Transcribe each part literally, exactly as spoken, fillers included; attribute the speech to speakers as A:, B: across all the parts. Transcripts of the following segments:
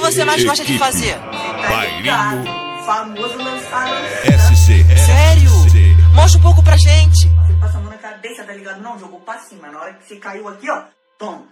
A: você mais gosta de fazer?
B: Bailinho
C: Famoso lançar
B: S C.
A: Sério? Mostra um pouco pra gente.
C: Você passa a mão na cabeça, tá ligado? Não, jogou pra cima. Na hora que você caiu aqui, ó, toma.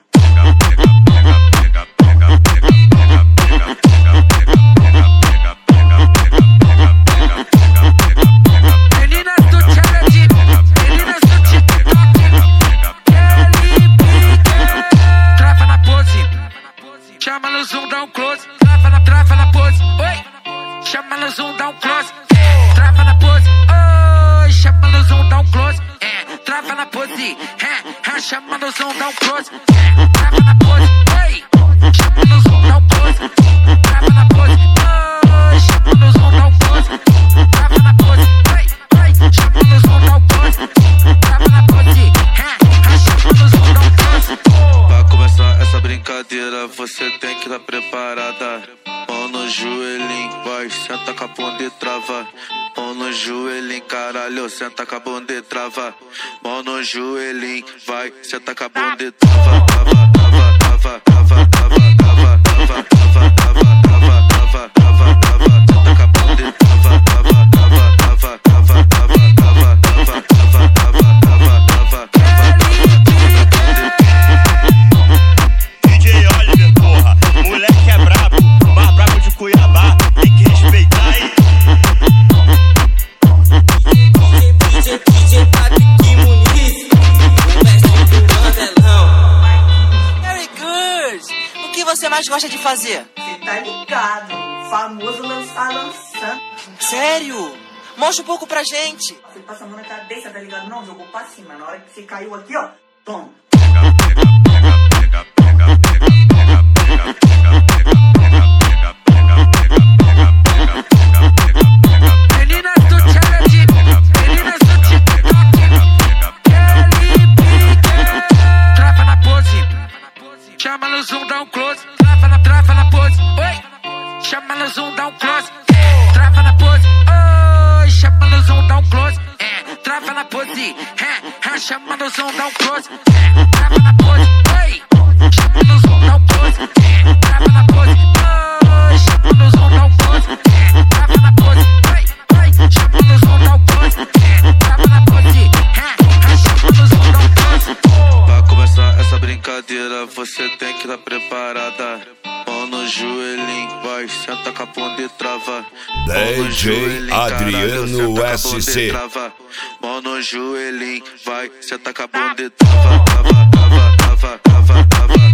D: Meninas do challenge, meninas do TikTok, ele pique. Trava na pose, chama no zoom, dá um close. Trava na, trava na pose, oi. Chama no zoom, dá um close. Trava na pose, oi. Chama no zoom, dá um close. É, trava na pose, é, é, chama no zoom, dá um close. É, trava na pose, oi. Chama no zoom, dá um close. Trava na pose, oi. Chama no zoom, dá um close. Trava na pose, oi, oi. Chama no zoom, dá um close. Trava na pose, é, é, chama no zoom, dá um close.
E: Pra começar essa brincadeira, você tem que estar preparada. Mão no joelhinho, vai, senta com a bunda e trava. Mão no joelhinho, caralho, senta com a bunda e trava. Mão no joelhinho, vai, senta com a bunda e trava. Trava, trava, trava, trava, trava, trava, trava, trava, trava, trava, trava, trava, trava, senta com a bunda e trava, trava, trava, trava, trava, trava, trava, trava, trava, trava, trava, trava,
F: D J Oliver, porra, moleque é brabo, mais brabo de Cuiabá, tem que respeitar aí.
G: D J, D J Patrick Muniz, o mestre do Mandelão.
A: Very good. O que você mais gosta de fazer?
C: Você tá ligado? Famoso lançar lançando.
A: Sério? Mostra um pouco pra gente.
C: Você passa a mão na cabeça, tá ligado? Não, jogou pra cima. Na hora que você caiu aqui, ó, toma.
D: Meninas do challenge, meninas do TikTok, ele pique. Trava na pose, chama no zoom, dá um close. Trava na, trava na pose, oi. Chama no zoom, dá um close. Trava na pose, oi. Chama no zoom, dá um close. É, trava na pose, é, é, chama no zoom, dá um close. É, trava na pose, oi. Chama no zoom, dá um close. É, trava na pose, oi. Chama no zoom, dá um close. É, trava na pose, oi, oi. Chama no zoom, dá um close. É, trava na pose, é, é, chama no zoom, dá um close.
E: Pra começar essa brincadeira, você tem que estar preparada. Mão no joelhinho, vai, senta com a bunda e trava.
B: D J Adriano S C.
E: Mão no joelhinho, vai, senta com a bunda e trava, trava, trava, trava, trava, trava.